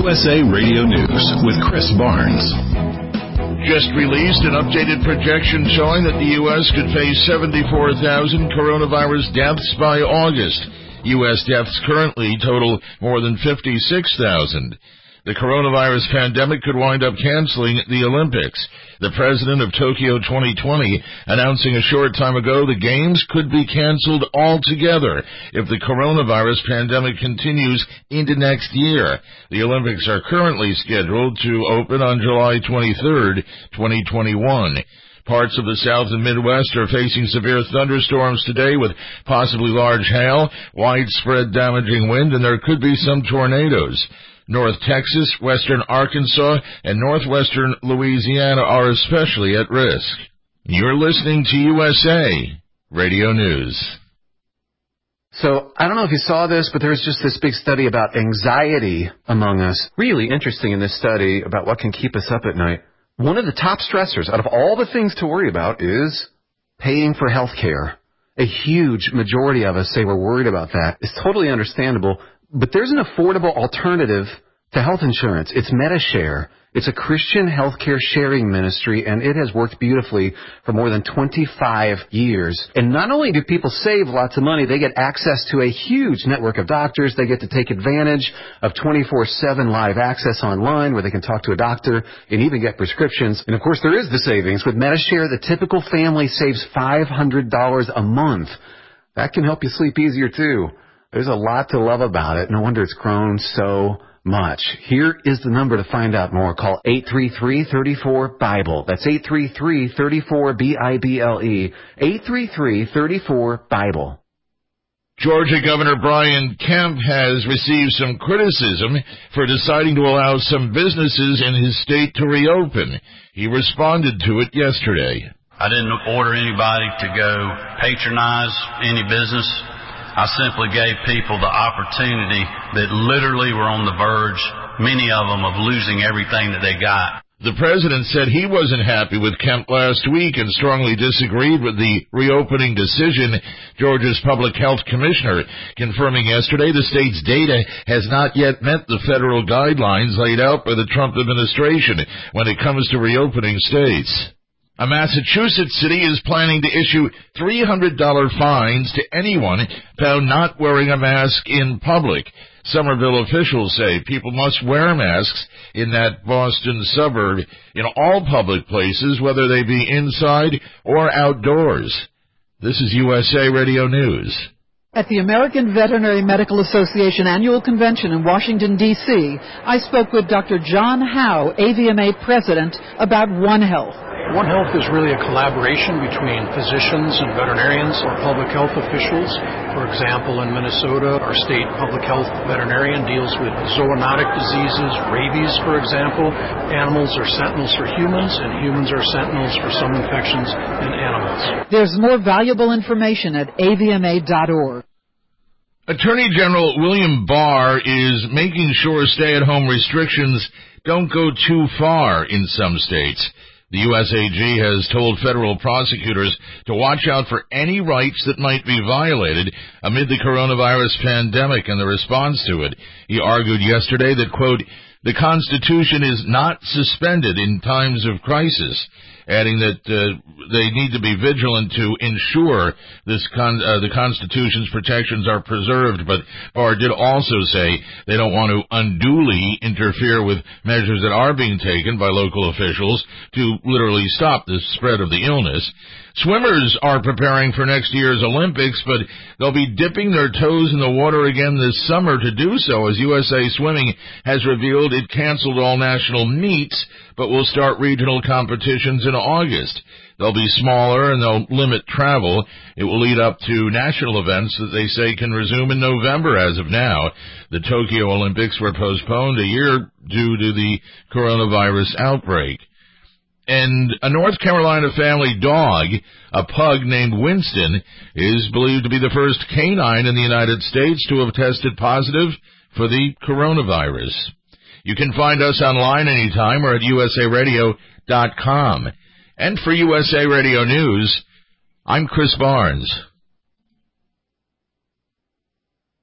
USA Radio News with Chris Barnes. Just released an updated projection showing that the U.S. could face 74,000 coronavirus deaths by August. U.S. deaths currently total more than 56,000. The coronavirus pandemic could wind up canceling the Olympics. The president of Tokyo 2020 announcing a short time ago the games could be canceled altogether if the coronavirus pandemic continues into next year. The Olympics are currently scheduled to open on July 23rd, 2021. Parts of the South and Midwest are facing severe thunderstorms today with possibly large hail, widespread damaging wind, and there could be some tornadoes. North Texas, western Arkansas, and northwestern Louisiana are especially at risk. You're listening to USA Radio News. So, I don't know if you saw this, but there's just this big study about anxiety among us. Really interesting in this study about what can keep us up at night. One of the top stressors out of all the things to worry about is paying for health care. A huge majority of us say we're worried about that. It's totally understandable. But there's an affordable alternative to health insurance. It's MediShare. It's a Christian healthcare sharing ministry, and it has worked beautifully for more than 25 years. And not only do people save lots of money, they get access to a huge network of doctors. They get to take advantage of 24/7 live access online where they can talk to a doctor and even get prescriptions. And, of course, there is the savings. With MediShare, the typical family saves $500 a month. That can help you sleep easier, too. There's a lot to love about it. No wonder it's grown so much. Here is the number to find out more. Call 833-34-BIBLE. That's 833-34-BIBLE. 833-34-BIBLE. Georgia Governor Brian Kemp has received some criticism for deciding to allow some businesses in his state to reopen. He responded to it yesterday. I didn't order anybody to go patronize any business. I simply gave people the opportunity that literally were on the verge, many of them, of losing everything that they got. The president said he wasn't happy with Kemp last week and strongly disagreed with the reopening decision. Georgia's public health commissioner confirming yesterday the state's data has not yet met the federal guidelines laid out by the Trump administration when it comes to reopening states. A Massachusetts city is planning to issue $300 fines to anyone found not wearing a mask in public. Somerville officials say people must wear masks in that Boston suburb in all public places, whether they be inside or outdoors. This is USA Radio News. At the American Veterinary Medical Association Annual Convention in Washington, D.C., I spoke with Dr. John Howe, AVMA President, about One Health. One Health is really a collaboration between physicians and veterinarians or public health officials. For example, in Minnesota, our state public health veterinarian deals with zoonotic diseases, rabies, for example. Animals are sentinels for humans, and humans are sentinels for some infections in animals. There's more valuable information at avma.org. Attorney General William Barr is making sure stay-at-home restrictions don't go too far in some states. The USAG has told federal prosecutors to watch out for any rights that might be violated amid the coronavirus pandemic and the response to it. He argued yesterday that, quote, the Constitution is not suspended in times of crisis, adding that they need to be vigilant to ensure the Constitution's protections are preserved. But Barr did also say they don't want to unduly interfere with measures that are being taken by local officials to literally stop the spread of the illness. Swimmers are preparing for next year's Olympics, but they'll be dipping their toes in the water again this summer to do so, as USA Swimming has revealed it canceled all national meets, but will start regional competitions in August. They'll be smaller and they'll limit travel. It will lead up to national events that they say can resume in November as of now. The Tokyo Olympics were postponed a year due to the coronavirus outbreak. And a North Carolina family dog, a pug named Winston, is believed to be the first canine in the United States to have tested positive for the coronavirus. You can find us online anytime or at usaradio.com. And for USA Radio News, I'm Chris Barnes.